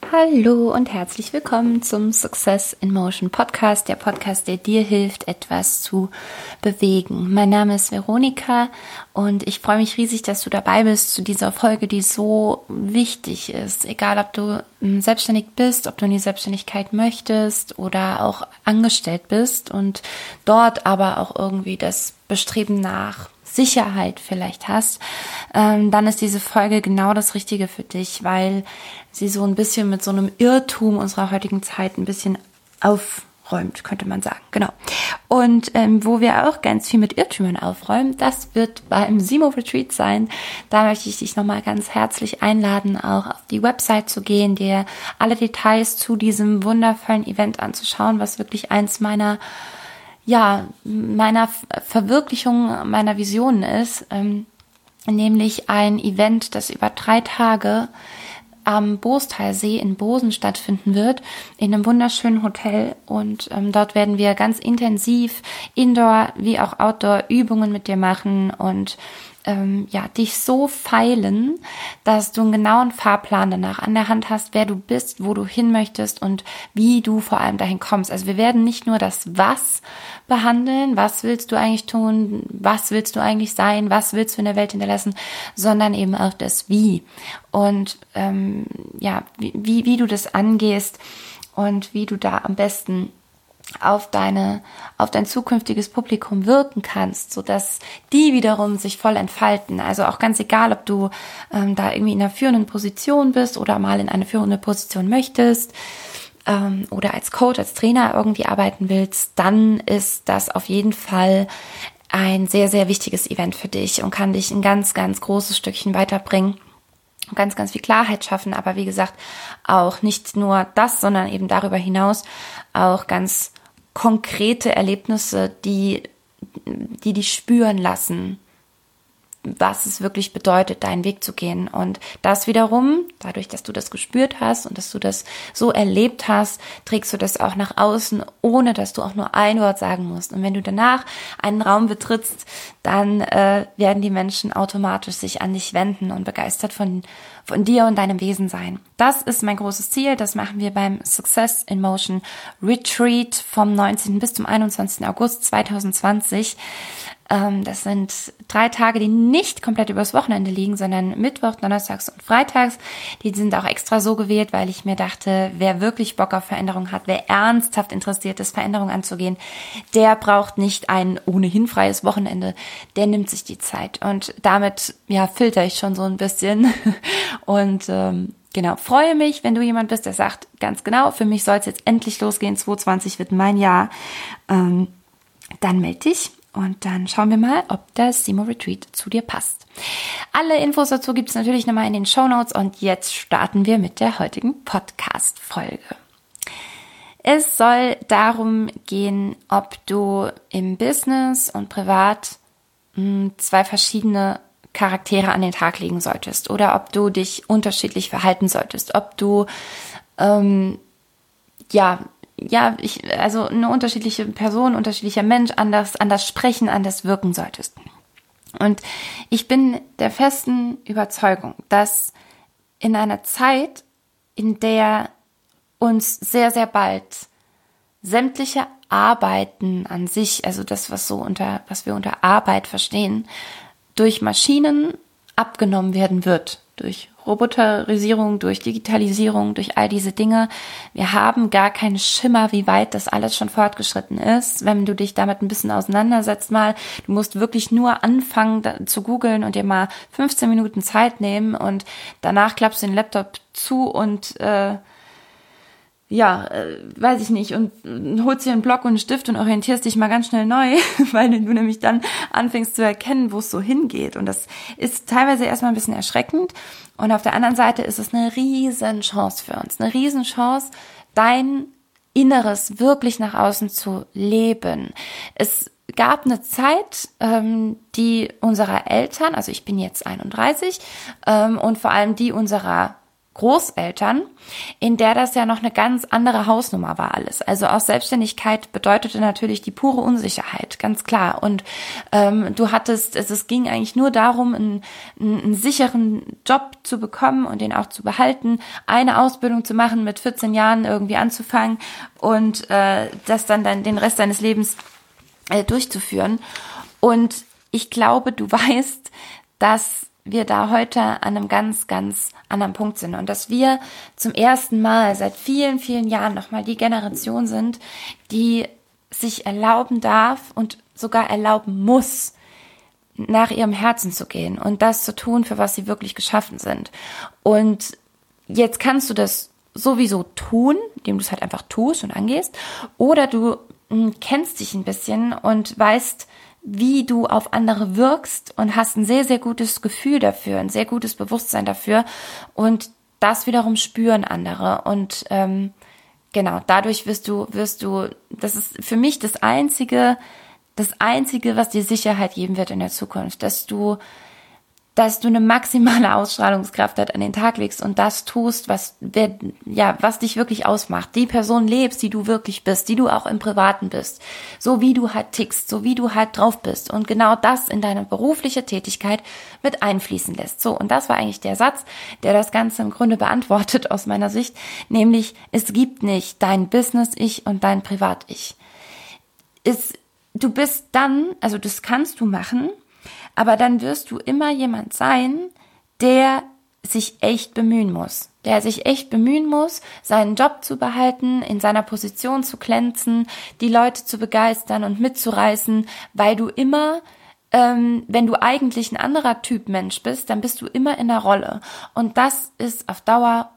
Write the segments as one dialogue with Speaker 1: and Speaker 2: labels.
Speaker 1: Hallo und herzlich willkommen zum Success in Motion Podcast, der Podcast, der dir hilft, etwas zu bewegen. Mein Name ist Veronika und ich freue mich riesig, dass du dabei bist zu dieser Folge, die so wichtig ist. Egal, ob du selbstständig bist, ob du in die Selbstständigkeit möchtest oder auch angestellt bist und dort aber auch irgendwie das Bestreben nach Sicherheit vielleicht hast, dann ist diese Folge genau das Richtige für dich, weil sie so ein bisschen mit so einem Irrtum unserer heutigen Zeit ein bisschen aufräumt, könnte man sagen. Genau. Und wo wir auch ganz viel mit Irrtümern aufräumen, das wird beim Simo Retreat sein. Da möchte ich dich nochmal ganz herzlich einladen, auch auf die Website zu gehen, dir alle Details zu diesem wundervollen Event anzuschauen, was wirklich eins meiner Verwirklichung meiner Visionen ist, nämlich ein Event, das über 3 Tage am Boostalsee in Bosen stattfinden wird, in einem wunderschönen Hotel, und dort werden wir ganz intensiv Indoor- wie auch Outdoor-Übungen mit dir machen und dich so feilen, dass du einen genauen Fahrplan danach an der Hand hast, wer du bist, wo du hin möchtest und wie du vor allem dahin kommst. Also wir werden nicht nur das Was behandeln, was willst du eigentlich tun, was willst du eigentlich sein, was willst du in der Welt hinterlassen, sondern eben auch das Wie. Und wie du das angehst und wie du da am besten auf dein zukünftiges Publikum wirken kannst, sodass die wiederum sich voll entfalten. Also auch ganz egal, ob du da irgendwie in einer führenden Position bist oder mal in eine führende Position möchtest oder als Coach, als Trainer irgendwie arbeiten willst, dann ist das auf jeden Fall ein sehr, sehr wichtiges Event für dich und kann dich ein ganz, ganz großes Stückchen weiterbringen. Ganz, ganz viel Klarheit schaffen, aber wie gesagt, auch nicht nur das, sondern eben darüber hinaus auch ganz konkrete Erlebnisse, die dich spüren lassen, was es wirklich bedeutet, deinen Weg zu gehen. Und das wiederum, dadurch, dass du das gespürt hast und dass du das so erlebt hast, trägst du das auch nach außen, ohne dass du auch nur ein Wort sagen musst. Und wenn du danach einen Raum betrittst, dann werden die Menschen automatisch sich an dich wenden und begeistert von dir und deinem Wesen sein. Das ist mein großes Ziel. Das machen wir beim Success in Motion Retreat vom 19. bis zum 21. August 2020. Das sind 3 Tage, die nicht komplett übers Wochenende liegen, sondern Mittwoch, Donnerstags und Freitags. Die sind auch extra so gewählt, weil ich mir dachte, wer wirklich Bock auf Veränderung hat, wer ernsthaft interessiert ist, Veränderung anzugehen, der braucht nicht ein ohnehin freies Wochenende, der nimmt sich die Zeit. Und damit filter ich schon so ein bisschen und freue mich, wenn du jemand bist, der sagt, ganz genau, für mich soll es jetzt endlich losgehen, 2020 wird mein Jahr. Dann melde dich. Und dann schauen wir mal, ob das Simo Retreat zu dir passt. Alle Infos dazu gibt es natürlich nochmal in den Shownotes. Und jetzt starten wir mit der heutigen Podcast-Folge. Es soll darum gehen, ob du im Business und privat 2 verschiedene Charaktere an den Tag legen solltest. Oder ob du dich unterschiedlich verhalten solltest. Ob du eine unterschiedliche Person, unterschiedlicher Mensch, anders sprechen, anders wirken solltest. Und ich bin der festen Überzeugung, dass in einer Zeit, in der uns sehr, sehr bald sämtliche Arbeiten an sich, also das, was wir unter Arbeit verstehen, durch Maschinen abgenommen werden wird, durch Roboterisierung, durch Digitalisierung, durch all diese Dinge. Wir haben gar keinen Schimmer, wie weit das alles schon fortgeschritten ist. Wenn du dich damit ein bisschen auseinandersetzt mal, du musst wirklich nur anfangen zu googeln und dir mal 15 Minuten Zeit nehmen und danach klappst du den Laptop zu und weiß ich nicht, und holst dir einen Block und einen Stift und orientierst dich mal ganz schnell neu, weil du nämlich dann anfängst zu erkennen, wo es so hingeht. Und das ist teilweise erstmal ein bisschen erschreckend. Und auf der anderen Seite ist es eine riesen Chance für uns. Eine riesen Chance, dein Inneres wirklich nach außen zu leben. Es gab eine Zeit, die unserer Eltern, also ich bin jetzt 31, und vor allem die unserer Großeltern, in der das ja noch eine ganz andere Hausnummer war alles. Also auch Selbstständigkeit bedeutete natürlich die pure Unsicherheit, ganz klar. Und du hattest, es ging eigentlich nur darum, einen sicheren Job zu bekommen und den auch zu behalten, eine Ausbildung zu machen, mit 14 Jahren irgendwie anzufangen und das dann den Rest deines Lebens durchzuführen. Und ich glaube, du weißt, dass wir da heute an einem ganz, ganz anderen Punkt sind und dass wir zum ersten Mal seit vielen, vielen Jahren nochmal die Generation sind, die sich erlauben darf und sogar erlauben muss, nach ihrem Herzen zu gehen und das zu tun, für was sie wirklich geschaffen sind. Und jetzt kannst du das sowieso tun, indem du es halt einfach tust und angehst, oder du kennst dich ein bisschen und weißt, wie du auf andere wirkst und hast ein sehr, sehr gutes Gefühl dafür, ein sehr gutes Bewusstsein dafür und das wiederum spüren andere und genau, dadurch wirst du, das ist für mich das Einzige, was dir Sicherheit geben wird in der Zukunft, dass du eine maximale Ausstrahlungskraft an den Tag legst und das tust, was dich wirklich ausmacht. Die Person lebst, die du wirklich bist, die du auch im Privaten bist. So wie du halt tickst, so wie du halt drauf bist. Und genau das in deine berufliche Tätigkeit mit einfließen lässt. So, und das war eigentlich der Satz, der das Ganze im Grunde beantwortet aus meiner Sicht. Nämlich, es gibt nicht dein Business-Ich und dein Privat-Ich. Du bist dann, also das kannst du machen, aber dann wirst du immer jemand sein, der sich echt bemühen muss. Der sich echt bemühen muss, seinen Job zu behalten, in seiner Position zu glänzen, die Leute zu begeistern und mitzureißen, weil du immer, wenn du eigentlich ein anderer Typ Mensch bist, dann bist du immer in der Rolle. Und das ist auf Dauer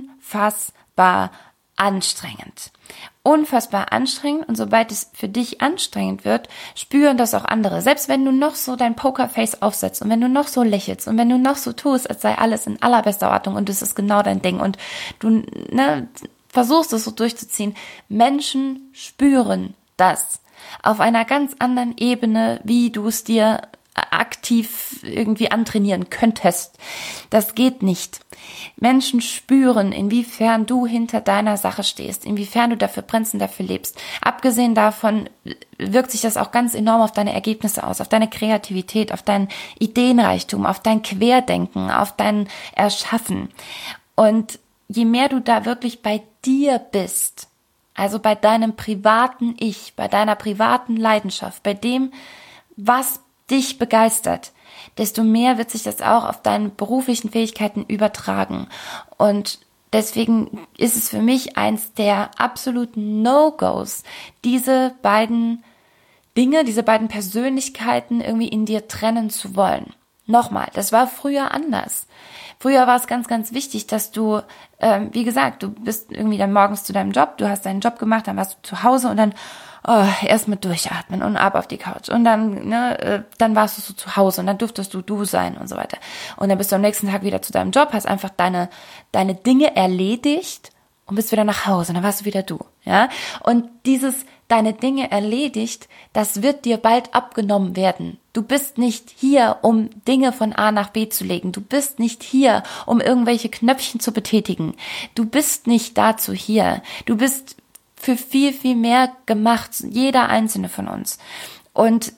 Speaker 1: unfassbar anstrengend. Unfassbar anstrengend und sobald es für dich anstrengend wird, spüren das auch andere. Selbst wenn du noch so dein Pokerface aufsetzt und wenn du noch so lächelst und wenn du noch so tust, als sei alles in allerbester Ordnung und es ist genau dein Ding und du versuchst es so durchzuziehen, Menschen spüren das auf einer ganz anderen Ebene, wie du es dir aktiv irgendwie antrainieren könntest. Das geht nicht. Menschen spüren, inwiefern du hinter deiner Sache stehst, inwiefern du dafür brennst und dafür lebst. Abgesehen davon wirkt sich das auch ganz enorm auf deine Ergebnisse aus, auf deine Kreativität, auf deinen Ideenreichtum, auf dein Querdenken, auf dein Erschaffen. Und je mehr du da wirklich bei dir bist, also bei deinem privaten Ich, bei deiner privaten Leidenschaft, bei dem, was dich begeistert, desto mehr wird sich das auch auf deine beruflichen Fähigkeiten übertragen. Und deswegen ist es für mich eins der absoluten No-Gos, diese beiden Dinge, diese beiden Persönlichkeiten irgendwie in dir trennen zu wollen. Nochmal, das war früher anders. Früher war es ganz, ganz wichtig, dass du, wie gesagt, du bist irgendwie dann morgens zu deinem Job, du hast deinen Job gemacht, dann warst du zu Hause und dann erst mit durchatmen und ab auf die Couch. Und dann, dann warst du so zu Hause und dann durftest du sein und so weiter. Und dann bist du am nächsten Tag wieder zu deinem Job, hast einfach deine Dinge erledigt und bist wieder nach Hause und dann warst du wieder du. Ja? Und dieses deine Dinge erledigt, das wird dir bald abgenommen werden. Du bist nicht hier, um Dinge von A nach B zu legen. Du bist nicht hier, um irgendwelche Knöpfchen zu betätigen. Du bist nicht dazu hier. Du bist für viel, viel mehr gemacht, jeder einzelne von uns. Und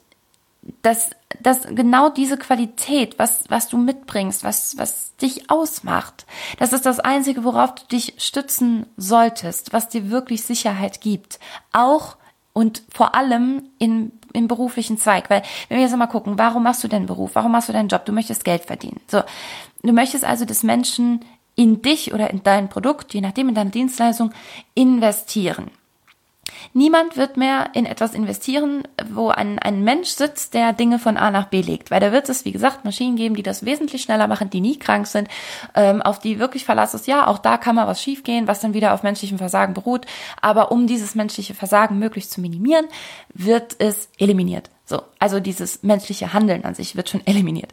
Speaker 1: das genau diese Qualität, was du mitbringst, was dich ausmacht, das ist das Einzige, worauf du dich stützen solltest, was dir wirklich Sicherheit gibt. Auch und vor allem im beruflichen Zweig. Weil, wenn wir jetzt mal gucken, warum machst du deinen Beruf? Warum machst du deinen Job? Du möchtest Geld verdienen. So, du möchtest also, dass Menschen in dich oder in dein Produkt, je nachdem in deine Dienstleistung, investieren. Niemand wird mehr in etwas investieren, wo ein Mensch sitzt, der Dinge von A nach B legt. Weil da wird es, wie gesagt, Maschinen geben, die das wesentlich schneller machen, die nie krank sind, auf die wirklich Verlass ist. Ja, auch da kann mal was schiefgehen, was dann wieder auf menschlichem Versagen beruht. Aber um dieses menschliche Versagen möglichst zu minimieren, wird es eliminiert. So, also dieses menschliche Handeln an sich wird schon eliminiert.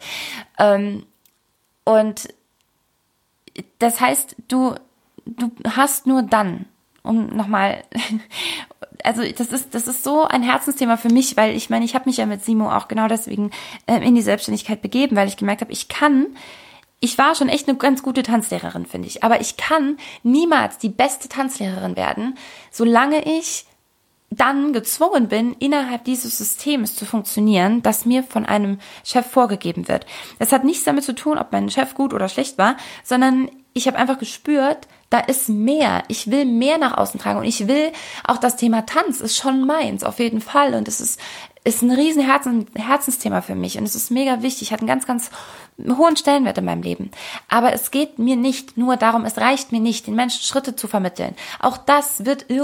Speaker 1: Und das heißt, du hast nur dann, um nochmal, also das ist so ein Herzensthema für mich, weil ich meine, ich habe mich ja mit Simo auch genau deswegen in die Selbstständigkeit begeben, weil ich gemerkt habe, ich kann ich war schon echt eine ganz gute Tanzlehrerin, finde ich. Aber ich kann niemals die beste Tanzlehrerin werden, solange ich dann gezwungen bin, innerhalb dieses Systems zu funktionieren, das mir von einem Chef vorgegeben wird. Das hat nichts damit zu tun, ob mein Chef gut oder schlecht war, sondern ich habe einfach gespürt, da ist mehr. Ich will mehr nach außen tragen und ich will auch das Thema Tanz ist schon meins, auf jeden Fall. Und es ist ein riesen Herzensthema für mich und es ist mega wichtig, hat einen ganz, ganz hohen Stellenwert in meinem Leben. Aber es geht mir nicht nur darum, es reicht mir nicht, den Menschen Schritte zu vermitteln. Auch das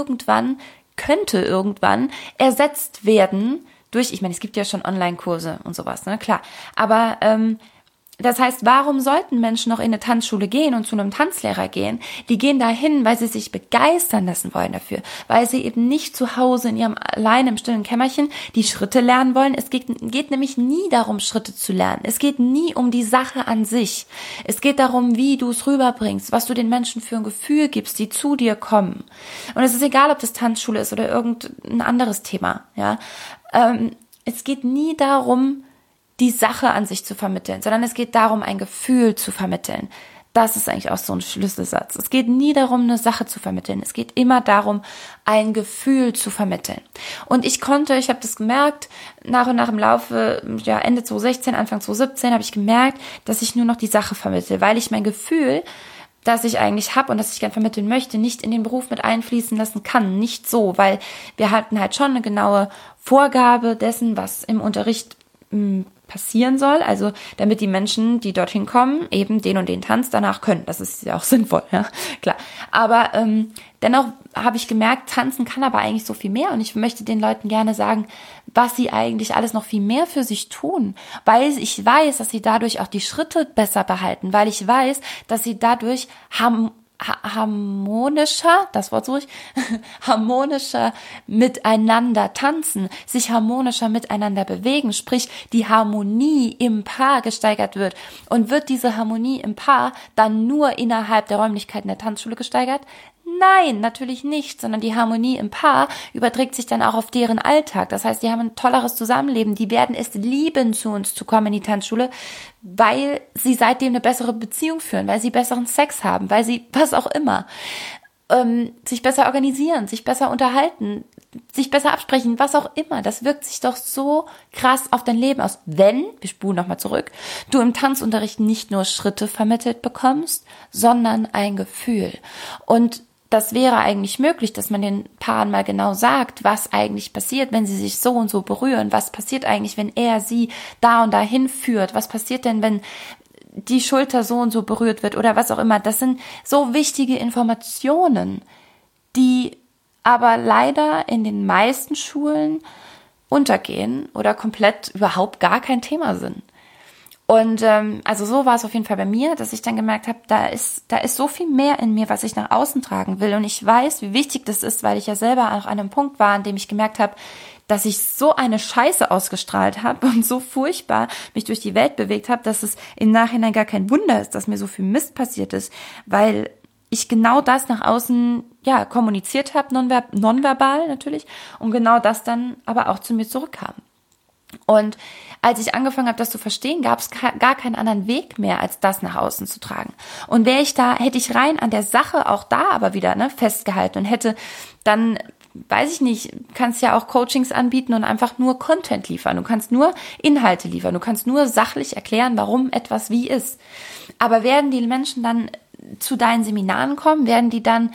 Speaker 1: könnte irgendwann ersetzt werden durch, ich meine, es gibt ja schon Online-Kurse und sowas, ne, klar. Aber das heißt, warum sollten Menschen noch in eine Tanzschule gehen und zu einem Tanzlehrer gehen? Die gehen dahin, weil sie sich begeistern lassen wollen dafür, weil sie eben nicht zu Hause in ihrem allein im stillen Kämmerchen die Schritte lernen wollen. Es geht nämlich nie darum, Schritte zu lernen. Es geht nie um die Sache an sich. Es geht darum, wie du es rüberbringst, was du den Menschen für ein Gefühl gibst, die zu dir kommen. Und es ist egal, ob das Tanzschule ist oder irgendein anderes Thema. Ja, es geht nie darum, die Sache an sich zu vermitteln, sondern es geht darum, ein Gefühl zu vermitteln. Das ist eigentlich auch so ein Schlüsselsatz. Es geht nie darum, eine Sache zu vermitteln. Es geht immer darum, ein Gefühl zu vermitteln. Und ich habe das gemerkt, nach und nach im Laufe, ja, Ende 2016, Anfang 2017 habe ich gemerkt, dass ich nur noch die Sache vermittle, weil ich mein Gefühl, das ich eigentlich habe und das ich gern vermitteln möchte, nicht in den Beruf mit einfließen lassen kann. Nicht so, weil wir hatten halt schon eine genaue Vorgabe dessen, was im Unterricht passieren soll, also damit die Menschen, die dorthin kommen, eben den und den Tanz danach können. Das ist ja auch sinnvoll, ja, klar. Aber dennoch habe ich gemerkt, tanzen kann aber eigentlich so viel mehr und ich möchte den Leuten gerne sagen, was sie eigentlich alles noch viel mehr für sich tun, weil ich weiß, dass sie dadurch auch die Schritte besser behalten, weil ich weiß, dass sie dadurch harmonischer, das Wort suche ich, harmonischer miteinander tanzen, sich harmonischer miteinander bewegen, sprich die Harmonie im Paar gesteigert wird. Und wird diese Harmonie im Paar dann nur innerhalb der Räumlichkeiten der Tanzschule gesteigert? Nein, natürlich nicht, sondern die Harmonie im Paar überträgt sich dann auch auf deren Alltag. Das heißt, die haben ein tolleres Zusammenleben. Die werden es lieben, zu uns zu kommen in die Tanzschule, weil sie seitdem eine bessere Beziehung führen, weil sie besseren Sex haben, weil sie, was auch immer, sich besser organisieren, sich besser unterhalten, sich besser absprechen, was auch immer. Das wirkt sich doch so krass auf dein Leben aus, wenn, wir spulen nochmal zurück, du im Tanzunterricht nicht nur Schritte vermittelt bekommst, sondern ein Gefühl. Und das wäre eigentlich möglich, dass man den Paaren mal genau sagt, was eigentlich passiert, wenn sie sich so und so berühren. Was passiert eigentlich, wenn er sie da und dahin führt? Was passiert denn, wenn die Schulter so und so berührt wird oder was auch immer? Das sind so wichtige Informationen, die aber leider in den meisten Schulen untergehen oder komplett überhaupt gar kein Thema sind. Und also so war es auf jeden Fall bei mir, dass ich dann gemerkt habe, da ist so viel mehr in mir, was ich nach außen tragen will. Und ich weiß, wie wichtig das ist, weil ich ja selber auch an einem Punkt war, an dem ich gemerkt habe, dass ich so eine Scheiße ausgestrahlt habe und so furchtbar mich durch die Welt bewegt habe, dass es im Nachhinein gar kein Wunder ist, dass mir so viel Mist passiert ist, weil ich genau das nach außen ja kommuniziert habe, nonverbal natürlich, und genau das dann aber auch zu mir zurückkam. Und als ich angefangen habe, das zu verstehen, gab es gar keinen anderen Weg mehr, als das nach außen zu tragen. Und hätte ich rein an der Sache auch da aber wieder festgehalten und hätte dann, weiß ich nicht, kannst ja auch Coachings anbieten und einfach nur Content liefern. Du kannst nur Inhalte liefern. Du kannst nur sachlich erklären, warum etwas wie ist. Aber werden die Menschen dann zu deinen Seminaren kommen? Werden die dann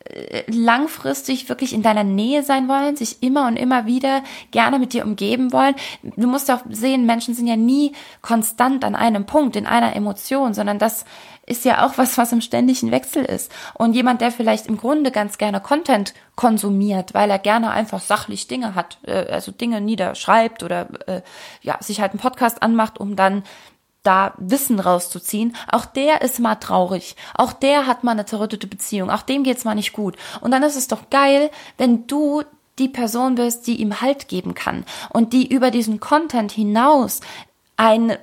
Speaker 1: langfristig wirklich in deiner Nähe sein wollen, sich immer und immer wieder gerne mit dir umgeben wollen? Du musst ja auch sehen, Menschen sind ja nie konstant an einem Punkt, in einer Emotion, sondern das ist ja auch was im ständigen Wechsel ist. Und jemand, der vielleicht im Grunde ganz gerne Content konsumiert, weil er gerne einfach sachlich Dinge hat, also Dinge niederschreibt oder sich halt einen Podcast anmacht, um dann da Wissen rauszuziehen, auch der ist mal traurig, auch der hat mal eine zerrüttete Beziehung, auch dem geht's mal nicht gut. Und dann ist es doch geil, wenn du die Person bist, die ihm Halt geben kann und die über diesen Content hinaus eine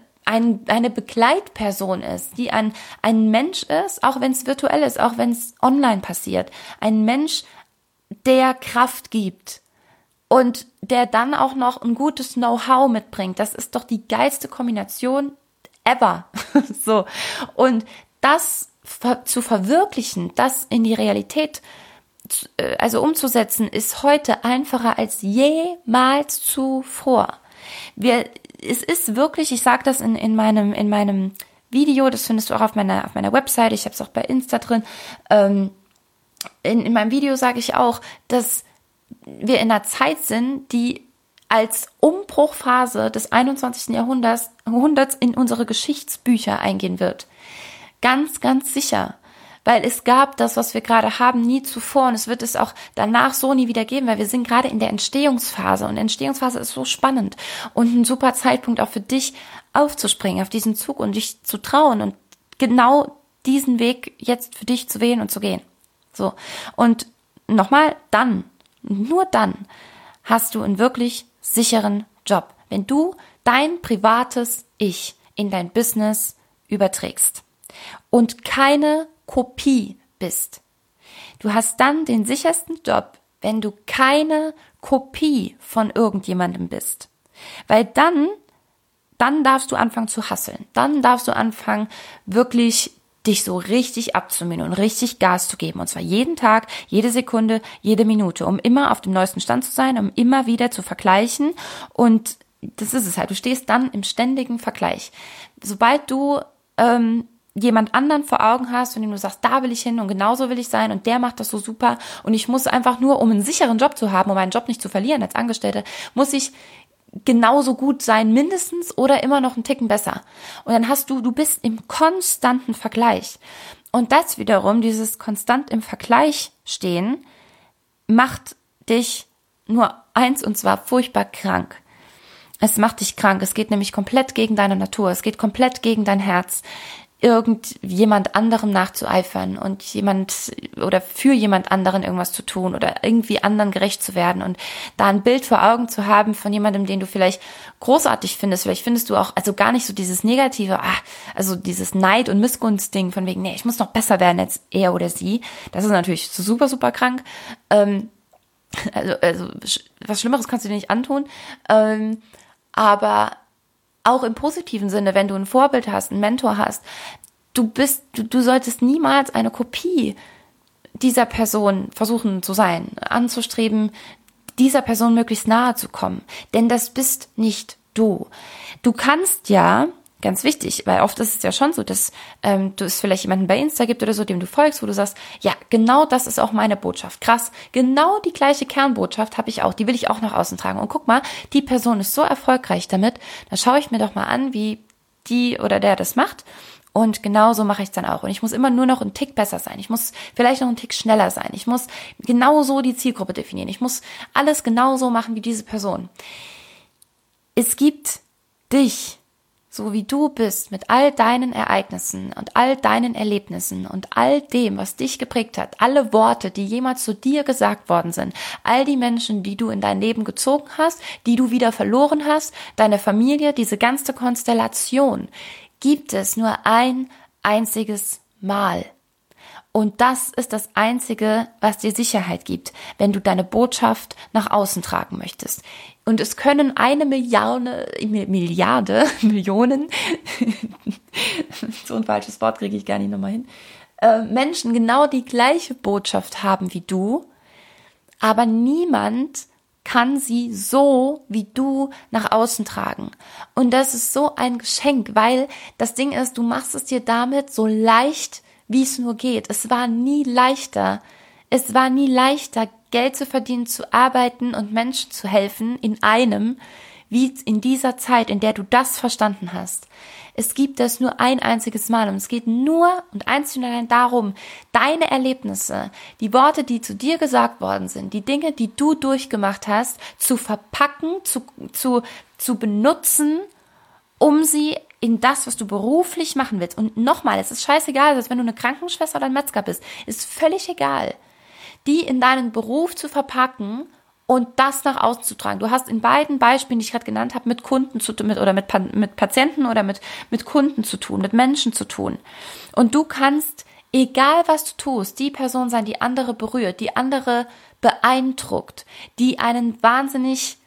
Speaker 1: Begleitperson ist, die ein Mensch ist, auch wenn es virtuell ist, auch wenn es online passiert. Ein Mensch, der Kraft gibt und der dann auch noch ein gutes Know-how mitbringt. Das ist doch die geilste Kombination ever. So. Und das zu verwirklichen, das in die Realität also umzusetzen, ist heute einfacher als jemals zuvor. Es ist wirklich, ich sage das in meinem Video, das findest du auch auf meiner Website, ich habe es auch bei Insta drin. In meinem Video sage ich auch, dass wir in einer Zeit sind, die als Umbruchphase des 21. Jahrhunderts in unsere Geschichtsbücher eingehen wird. Ganz, ganz sicher. Weil es gab das, was wir gerade haben, nie zuvor und es wird es auch danach so nie wieder geben, weil wir sind gerade in der Entstehungsphase und Entstehungsphase ist so spannend und ein super Zeitpunkt auch für dich aufzuspringen auf diesen Zug und dich zu trauen und genau diesen Weg jetzt für dich zu wählen und zu gehen. So. Und nochmal, nur dann hast du einen wirklich sicheren Job, wenn du dein privates Ich in dein Business überträgst und keine Kopie bist. Du hast dann den sichersten Job, wenn du keine Kopie von irgendjemandem bist. Weil dann darfst du anfangen zu hustlen. Dann darfst du anfangen, wirklich dich so richtig abzumühen und richtig Gas zu geben. Und zwar jeden Tag, jede Sekunde, jede Minute, um immer auf dem neuesten Stand zu sein, um immer wieder zu vergleichen. Und das ist es halt. Du stehst dann im ständigen Vergleich. Sobald du jemand anderen vor Augen hast, von dem du sagst, da will ich hin und genauso will ich sein und der macht das so super und ich muss einfach nur, um einen sicheren Job zu haben, um meinen Job nicht zu verlieren als Angestellte, muss ich genauso gut sein, mindestens oder immer noch einen Ticken besser. Und dann du bist im konstanten Vergleich. Und das wiederum, dieses konstant im Vergleich stehen, macht dich nur eins und zwar furchtbar krank. Es macht dich krank. Es geht nämlich komplett gegen deine Natur. Es geht komplett gegen dein Herz, irgendjemand anderem nachzueifern und für jemand anderen irgendwas zu tun oder irgendwie anderen gerecht zu werden und da ein Bild vor Augen zu haben von jemandem, den du vielleicht großartig findest. Vielleicht findest du auch, also gar nicht so dieses Negative, also dieses Neid- und Missgunst-Ding von wegen, nee, ich muss noch besser werden als er oder sie. Das ist natürlich super, super krank. Also was Schlimmeres kannst du dir nicht antun. Aber auch im positiven Sinne, wenn du ein Vorbild hast, einen Mentor hast, du solltest niemals eine Kopie dieser Person versuchen zu sein, anzustreben, dieser Person möglichst nahe zu kommen. Denn das bist nicht du. Du kannst ja, ganz wichtig, weil oft ist es ja schon so, dass du es vielleicht jemanden bei Insta gibt oder so, dem du folgst, wo du sagst, ja, genau das ist auch meine Botschaft. Krass, genau die gleiche Kernbotschaft habe ich auch, die will ich auch nach außen tragen. Und guck mal, die Person ist so erfolgreich damit, da schaue ich mir doch mal an, wie die oder der das macht. Und genauso mache ich es dann auch. Und ich muss immer nur noch einen Tick besser sein. Ich muss vielleicht noch einen Tick schneller sein. Ich muss genauso die Zielgruppe definieren. Ich muss alles genauso machen wie diese Person. Es gibt dich, so wie du bist, mit all deinen Ereignissen und all deinen Erlebnissen und all dem, was dich geprägt hat, alle Worte, die jemals zu dir gesagt worden sind, all die Menschen, die du in dein Leben gezogen hast, die du wieder verloren hast, deine Familie, diese ganze Konstellation, gibt es nur ein einziges Mal. Und das ist das Einzige, was dir Sicherheit gibt, wenn du deine Botschaft nach außen tragen möchtest. Und es können 1 Milliarde, Millionen, so ein falsches Wort kriege ich gar nicht nochmal hin, Menschen genau die gleiche Botschaft haben wie du, aber niemand kann sie so wie du nach außen tragen. Und das ist so ein Geschenk, weil das Ding ist, du machst es dir damit so leicht, wie es nur geht. Es war nie leichter, Geld zu verdienen, zu arbeiten und Menschen zu helfen in einem, wie in dieser Zeit, in der du das verstanden hast. Es gibt das nur ein einziges Mal und es geht nur und einzig und allein darum, deine Erlebnisse, die Worte, die zu dir gesagt worden sind, die Dinge, die du durchgemacht hast, zu verpacken, zu benutzen, um sie in das, was du beruflich machen willst. Und nochmal, es ist scheißegal, als wenn du eine Krankenschwester oder ein Metzger bist, ist völlig egal, die in deinen Beruf zu verpacken und das nach außen zu tragen. Du hast in beiden Beispielen, die ich gerade genannt habe, mit Kunden mit Patienten oder mit Kunden zu tun, mit Menschen zu tun. Und du kannst, egal was du tust, die Person sein, die andere berührt, die andere beeindruckt, die einen wahnsinnig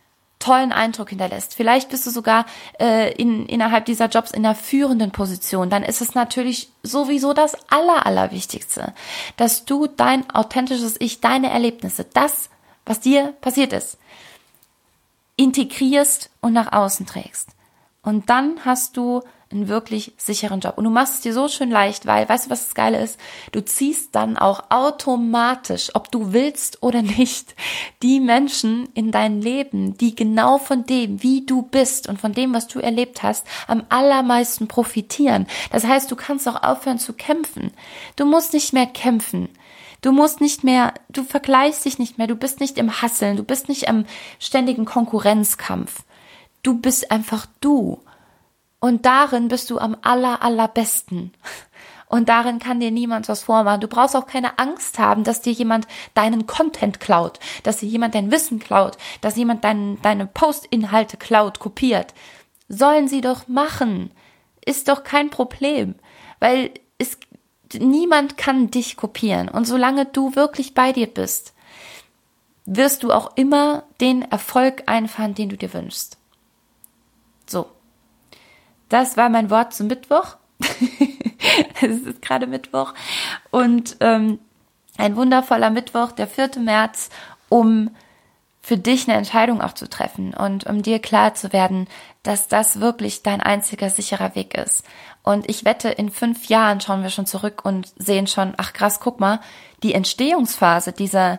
Speaker 1: tollen Eindruck hinterlässt. Vielleicht bist du sogar innerhalb dieser Jobs in einer führenden Position. Dann ist es natürlich sowieso das Allerwichtigste, dass du dein authentisches Ich, deine Erlebnisse, das, was dir passiert ist, integrierst und nach außen trägst. Und dann hast du einen wirklich sicheren Job. Und du machst es dir so schön leicht, weil, weißt du, was das Geile ist? Du ziehst dann auch automatisch, ob du willst oder nicht, die Menschen in dein Leben, die genau von dem, wie du bist und von dem, was du erlebt hast, am allermeisten profitieren. Das heißt, du kannst auch aufhören zu kämpfen. Du musst nicht mehr kämpfen. Du vergleichst dich nicht mehr, du bist nicht im Hasseln, du bist nicht im ständigen Konkurrenzkampf. Du bist einfach du. Und darin bist du am allerbesten. Und darin kann dir niemand was vormachen. Du brauchst auch keine Angst haben, dass dir jemand deinen Content klaut, dass dir jemand dein Wissen klaut, dass jemand deine Postinhalte klaut, kopiert. Sollen sie doch machen. Ist doch kein Problem. Weil niemand kann dich kopieren. Und solange du wirklich bei dir bist, wirst du auch immer den Erfolg einfahren, den du dir wünschst. So. Das war mein Wort zum Mittwoch. Es ist gerade Mittwoch. Und ein wundervoller Mittwoch, der 4. März, um für dich eine Entscheidung auch zu treffen und um dir klar zu werden, dass das wirklich dein einziger sicherer Weg ist. Und ich wette, in 5 Jahren schauen wir schon zurück und sehen schon, ach krass, guck mal, die Entstehungsphase dieser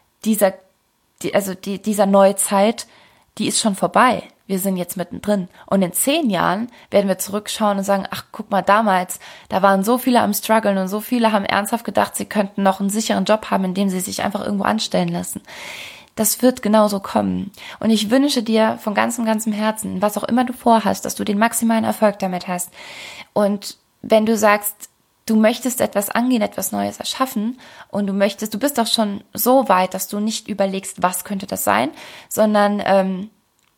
Speaker 1: Neuzeit, die ist schon vorbei. Wir sind jetzt mittendrin. Und in 10 Jahren werden wir zurückschauen und sagen, ach, guck mal, damals, da waren so viele am Struggeln und so viele haben ernsthaft gedacht, sie könnten noch einen sicheren Job haben, indem sie sich einfach irgendwo anstellen lassen. Das wird genauso kommen. Und ich wünsche dir von ganzem Herzen, was auch immer du vorhast, dass du den maximalen Erfolg damit hast. Und wenn du sagst, du möchtest etwas angehen, etwas Neues erschaffen und du bist doch schon so weit, dass du nicht überlegst, was könnte das sein, sondern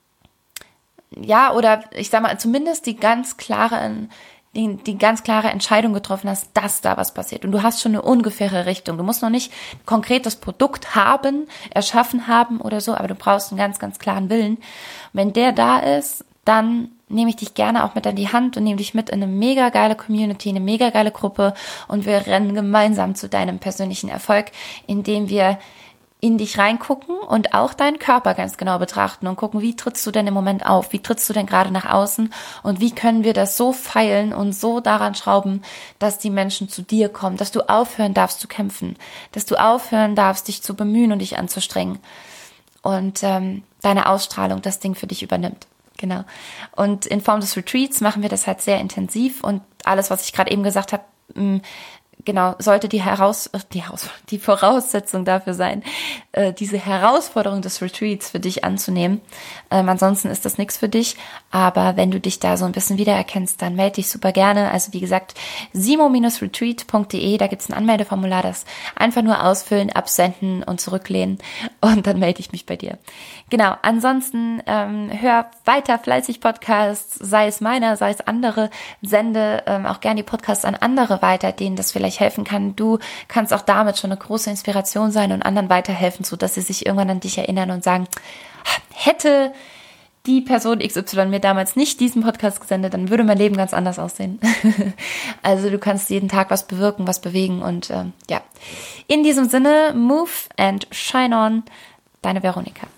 Speaker 1: oder ich sag mal, zumindest die ganz klare Entscheidung getroffen hast, dass da was passiert. Und du hast schon eine ungefähre Richtung. Du musst noch nicht konkret das Produkt erschaffen haben oder so, aber du brauchst einen ganz klaren Willen. Wenn der da ist, dann nehme ich dich gerne auch mit an die Hand und nehme dich mit in eine mega geile Community, eine mega geile Gruppe und wir rennen gemeinsam zu deinem persönlichen Erfolg, indem wir in dich reingucken und auch deinen Körper ganz genau betrachten und gucken, wie trittst du denn im Moment auf, wie trittst du denn gerade nach außen und wie können wir das so feilen und so daran schrauben, dass die Menschen zu dir kommen, dass du aufhören darfst zu kämpfen, dass du aufhören darfst, dich zu bemühen und dich anzustrengen und deine Ausstrahlung das Ding für dich übernimmt. Genau. Und in Form des Retreats machen wir das halt sehr intensiv und alles, was ich gerade eben gesagt habe, genau, sollte die Voraussetzung dafür sein, diese Herausforderung des Retreats für dich anzunehmen. Ansonsten ist das nichts für dich. Aber wenn du dich da so ein bisschen wiedererkennst, dann melde dich super gerne. Also wie gesagt, simo-retreat.de, da gibt's ein Anmeldeformular, das einfach nur ausfüllen, absenden und zurücklehnen. Und dann melde ich mich bei dir. Genau, ansonsten hör weiter fleißig Podcasts, sei es meiner, sei es andere, sende auch gerne die Podcasts an andere weiter, denen das vielleicht helfen kann. Du kannst auch damit schon eine große Inspiration sein und anderen weiterhelfen, so dass sie sich irgendwann an dich erinnern und sagen, hätte die Person XY mir damals nicht diesen Podcast gesendet, dann würde mein Leben ganz anders aussehen. Also du kannst jeden Tag was bewirken, was bewegen und in diesem Sinne, move and shine on, deine Veronika.